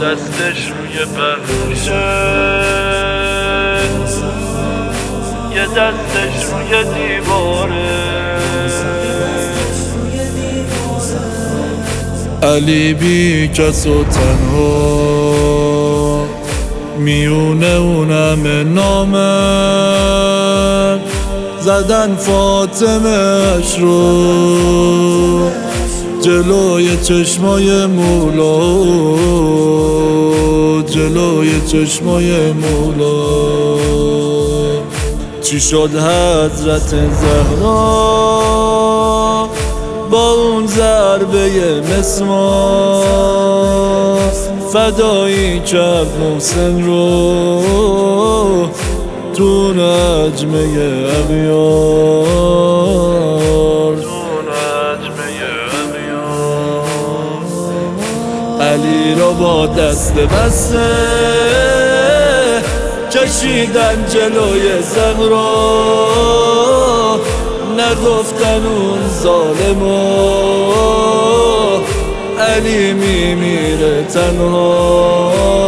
دستش روی پهلوشه، یه دستش روی دیواره. علی بی کس و تنها میونه اون همه نامه زدن فاطمه‌اش رو جلوی چشمای مولا، جلوی چشمای مولا. چی شد حضرت زهرا با اون ضربه مسمار فدایی کرد محسن رو تو نجمه اغیار، علی را با دست بسته کشیدن جلوی زهرا، نگفتن اون ظالما علی میمیره تنها،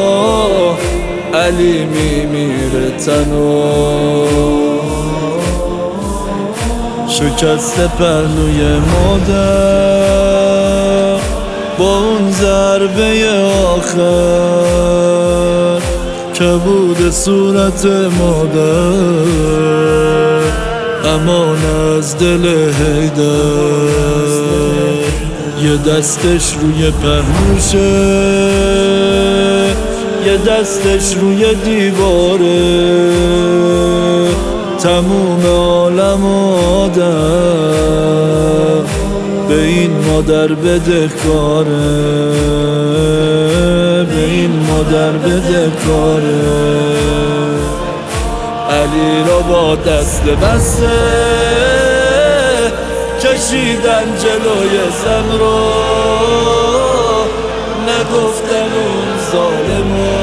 علی میمیره تنها. شکست پهلوی مادر با اون ضربه آخر کبود صورت مادر امان از دل حیدر. یه دستش روی پهلوشه، یه دستش روی دیواره، تموم عالم آدم به این مادر بدهکاره، به این مادر بدهکاره. علی را با دست بسته کشیدن جلوی زهرا، نگفتن اون ظالما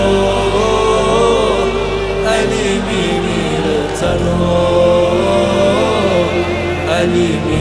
علی میمیره تنها، علی